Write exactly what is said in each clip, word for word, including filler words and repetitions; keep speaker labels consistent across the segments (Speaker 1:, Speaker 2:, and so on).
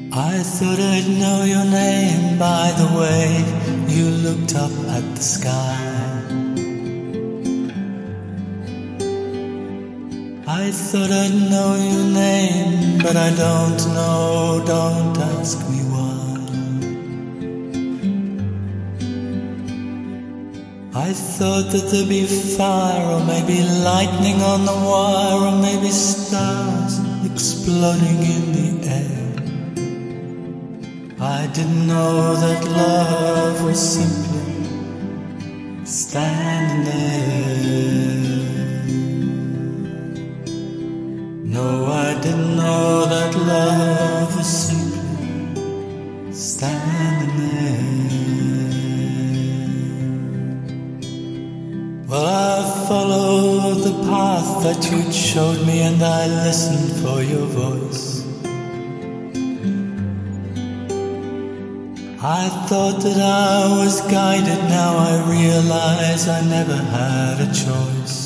Speaker 1: I thought I'd know your name by the way you looked up at the sky. I thought I'd know your name, but I don't know, don't ask me why. I thought that there'd be fire, or maybe lightning on the wire, or maybe stars exploding in the air. I didn't know that love was simply standing there. No, I didn't know that love was simply standing there. Well, I followed the path that you'd showed me, and I listened for your voice. I thought that I was guided, now I realize I never had a choice.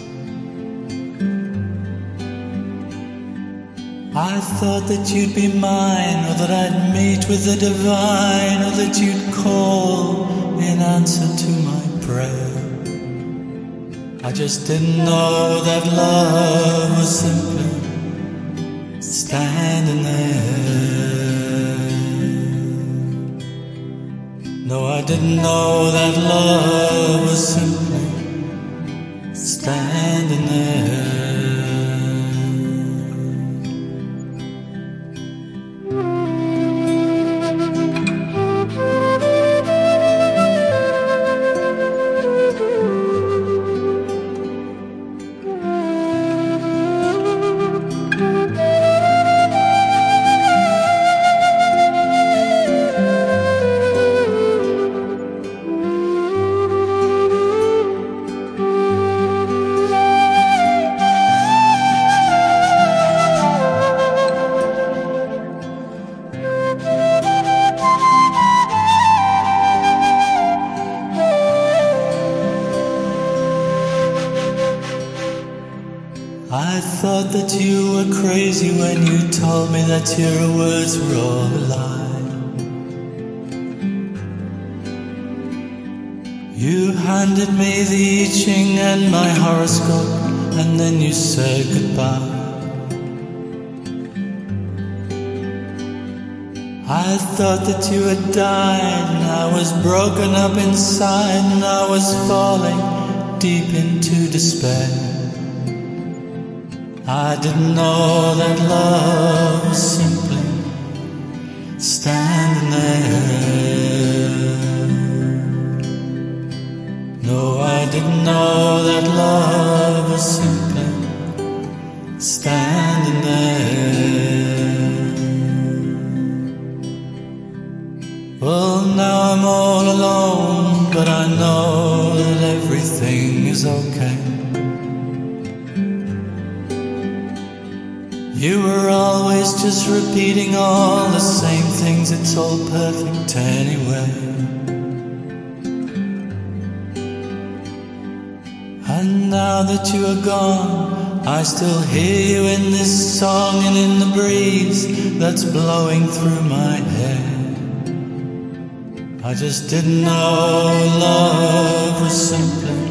Speaker 1: I thought that you'd be mine, or that I'd meet with the divine, or that you'd call in answer to my prayer. I just didn't know that love was simply standing there. No, I didn't know that love was simply standing there. I thought that you were crazy when you told me that your words were all a lie. You handed me the I Ching and my horoscope, and then you said goodbye. I thought that you had died, and I was broken up inside, and I was falling deep into despair. I didn't know that love was simply standing there. No, I didn't know that love was simply standing there. Well, now I'm all alone, but I know that everything is okay. You were always just repeating all the same things, it's all perfect anyway. And now that you are gone, I still hear you in this song and in the breeze that's blowing through my hair. I just didn't know love was simply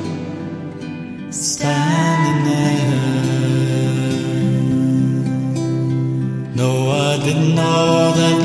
Speaker 1: standing there. No, I didn't know that